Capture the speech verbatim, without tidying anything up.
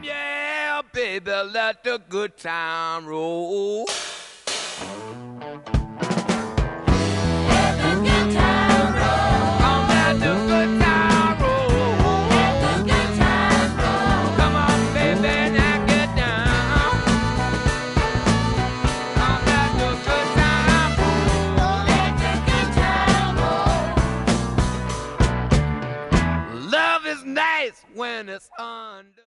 Yeah, baby, let the good time roll. Let the good time roll. Come let the good time roll. Let the good time roll. Come on, baby, now get down. Come let the good time roll. Let the good time roll. Love is nice when it's under.